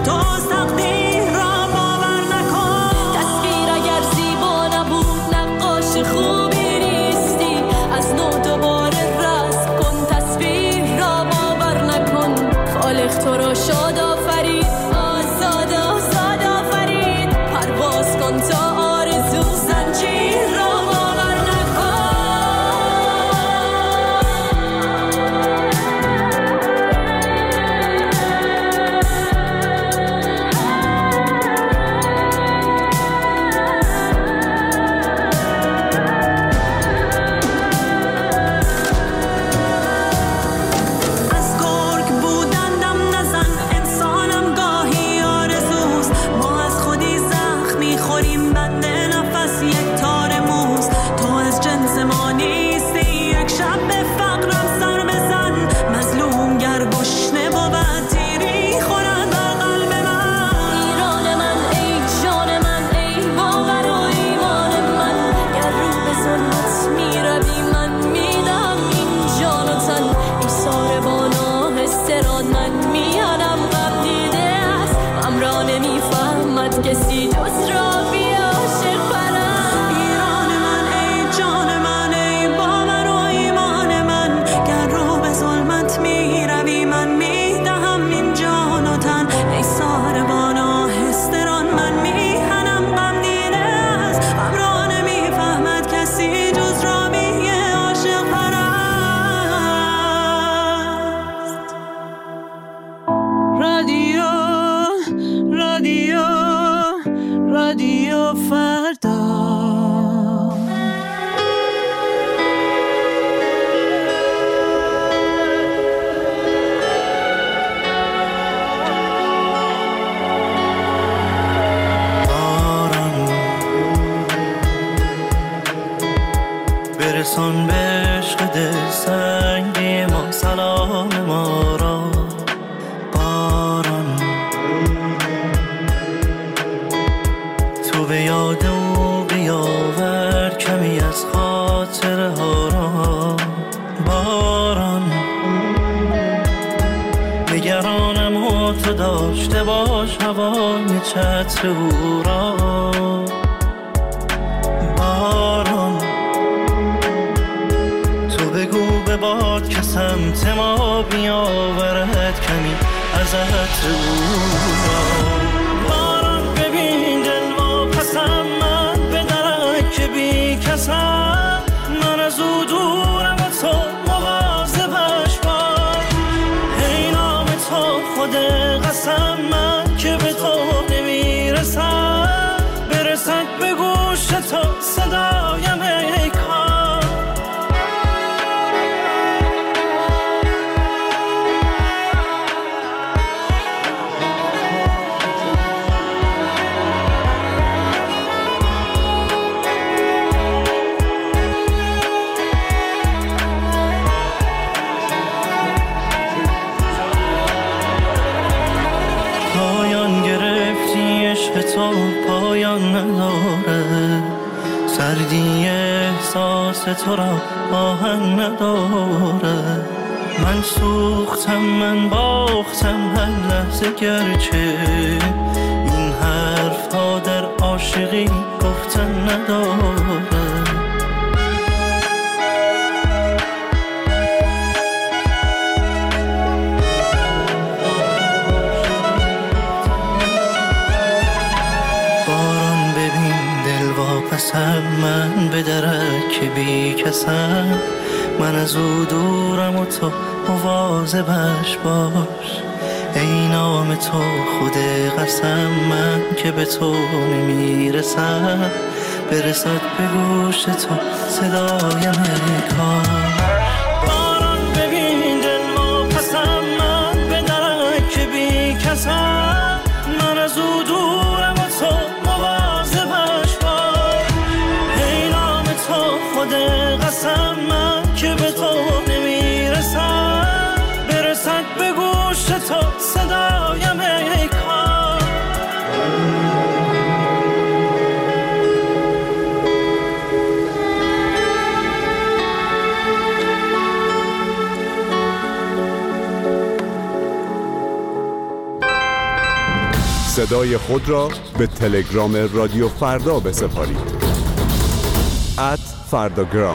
برسان به عشق دل سنگی ما سلام ما را. باران تو به یاد او بیاور کمی از خاطره ها را. باران نگرانم و تو داشته باش هوای چتر او را. باران بگو به باد که سمت ما بیاورد کمی از عطر او را. باران ببین دل واپسم من به درک بی کسم. من از او دورم و تو مواظبش باش. ای نام تو خود قسم من که به تو نمیرسم. برسد به گوش تو صدایم ای کار. تو پایان نداره، سردی احساس تو را آهن نداره. من سوختم من باختم هر لحظه گرچه این حرف ها در عاشقی گفتن نداره. پسم من به درک بی کسم. من از او دورم و تو مواظبش باش. ای نام تو خود قسم من که به تو نمیرسم. برسد به گوش تو صدایم ای کار. باران ببین دل ما پسم من به درک بی کسم. من از او دورم و تو مواظبش باش. ای نام تو خود قسم من که به تو نمیرسم. برسد به گوش تو صدایم ای کار. صدای خود را به تلگرام رادیو فردا بسپارید. @فرداگرام.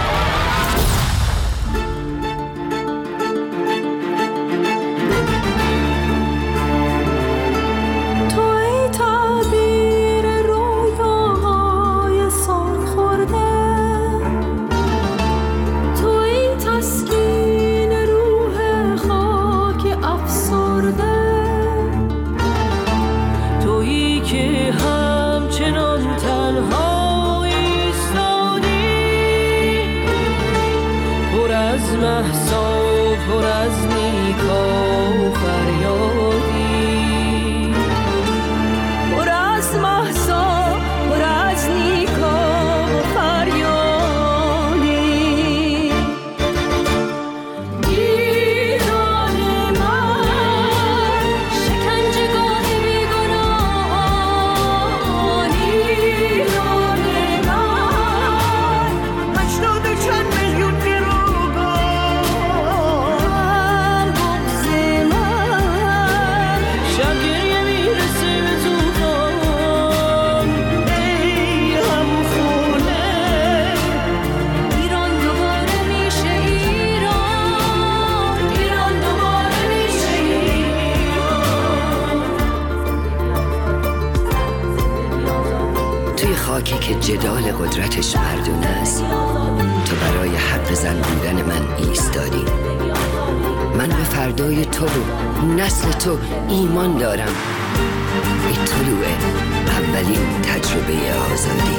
خاکی که جدال قدرتش مردونه است، تو برای حرف زن بودن من ایستادی. من به فردای تو و نسل تو ایمان دارم. به طلوع اولین تجربه آزادی.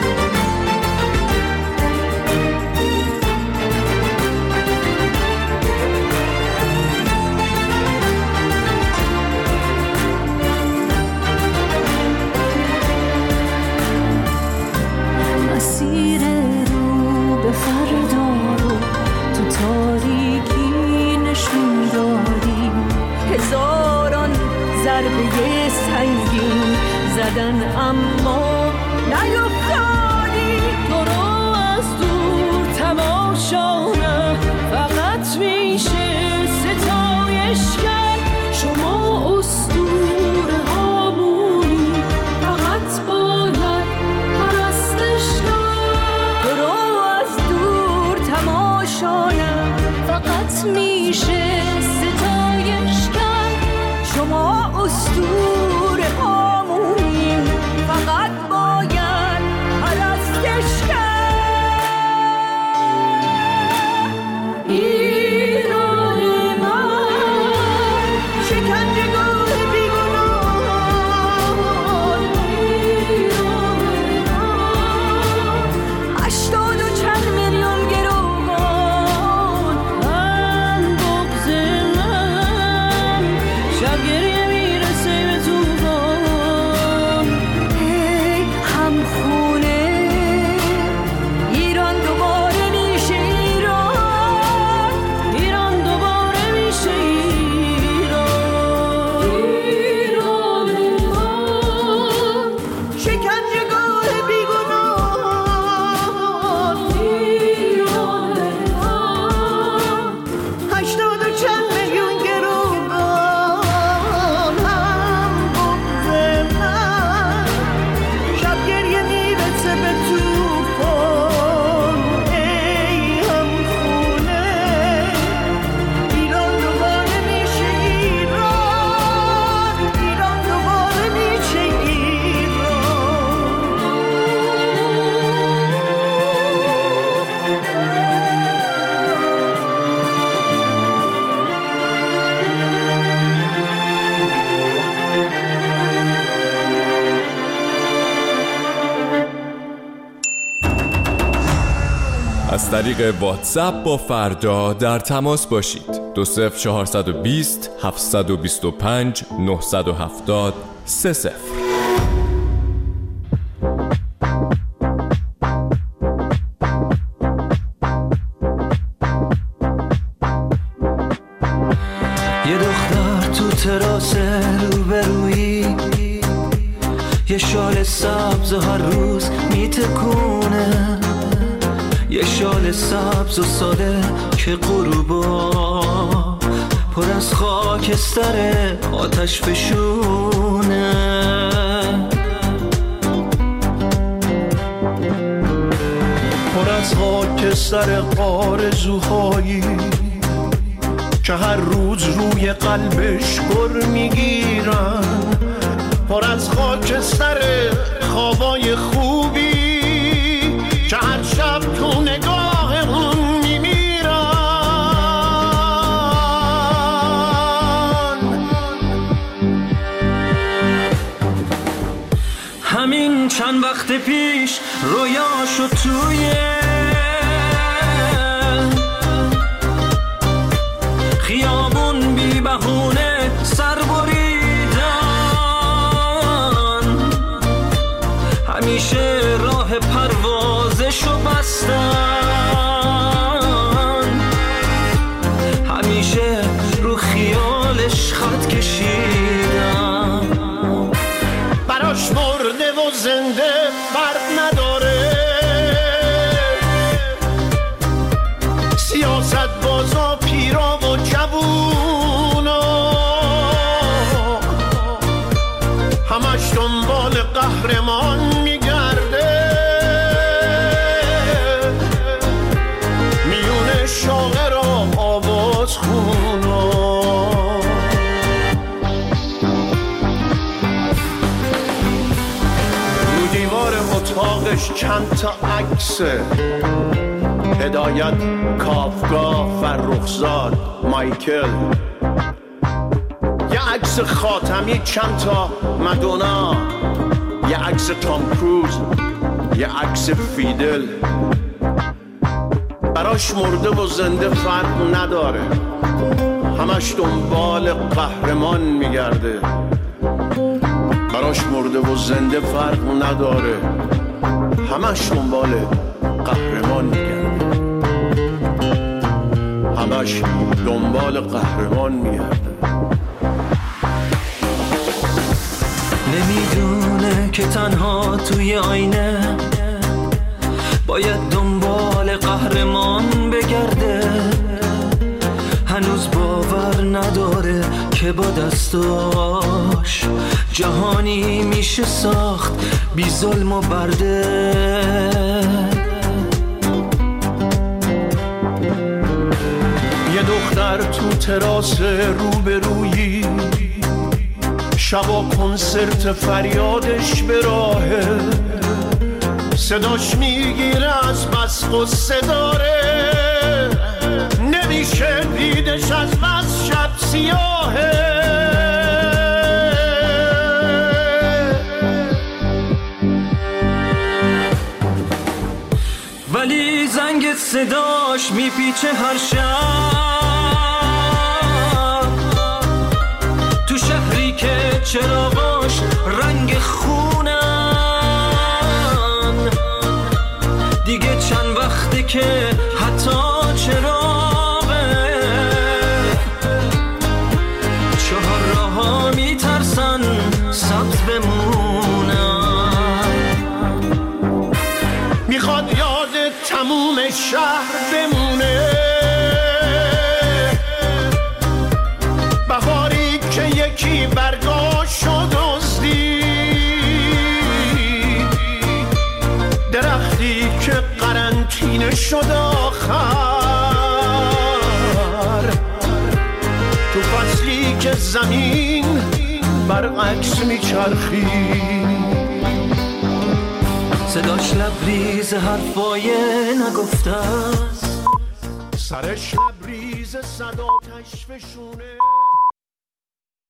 اما نیفتادی، تو رو از دور تماشا فقط میشه ستایش کرد. شما اسطوره هامونی، فقط باید پرستش کرد. تو رو از دور تماشا فقط میشه ستایش کرد. شما اسطوره هامونی، فقط باید پرستش کرد. ایران من شکنجهگاه بیگناهان، ایران من 80 و چند میلیون گروگان. من بغض من شب گریه میرسه به توفان. هی همخونه ایران دوباره میشه ایران، ایران دوباره میشه ایران. ایران من شکنجهگاه بیگناهان، ایران من 80 و چند میلیون گروگان. هم بغض من شب گریه میرسه به توفان. ای همخونه ایران دوباره میشه ایران، ایران دوباره میشه ایران. از طریق واتساپ با فردا در تماس باشید. 20420 725 970 30. یه دختر تو تراس روبرویی، یه شال سبز و هر روز میتکونه، یه شال سبز و ساده که غروبا پر از خاکستر آتش فشونه، پر از خاکستر آرزوهایی که هر روز روی قلبش گر میگیرن، پر از خاکستر خوابای خوبی که هر شب تو نگاه اون میمیرن. همین چند وقت پیش رویاشو توی خیابون بی بهونه سر بریدن، همیشه راه پروازشو بستن، همیشه رو خیالش خط کشیدن. براش مرده و زنده فرق نداره، سیاست بازا پیرا و جوونا همش دنبال قهرمان میگرده، میونه شاعر و آواز خونا. رو دیوار اتاقش چند تا عکسه، هدایت، کافکا، فرخزاد، مایکل، یه عکس خاتمی، چند تا مدونا، یه عکس تام کروز، یه عکس فیدل. براش مرده و زنده فرق نداره، همش دنبال قهرمان میگرده. براش مرده و زنده فرق نداره، همش دنبال قهرمان میگرده، همش دنبال قهرمان میگرده. نمیدونه که تنها توی آینه باید دنبال قهرمان بگرده، هنوز باور نداره که با دستاش جهانی میشه ساخت بی ظلم و برده. یه دختر تو تراس روبرویی، شبا کنسرت فریادش به راهه، صداش میگیره از بس غصه داره، نمیشه دیدش از بس شب سیاهه. ولی زنگ صداش میپیچه هر شب، تو شهری که چراغاش رنگ خونن، دیگه چند وقته که حتی چراغه چهار راه‌ها میترسن سبز بمونن. میخواد یاد تموم شهر بمونه، بهاری که یکی برگاشو دزدید، درختی که قرنطینه شد آخر، تو فصلی که زمین برعکس میچرخید. صداش لبریز حرفای نگفته است، سرش لبریز صد آتش فشونه.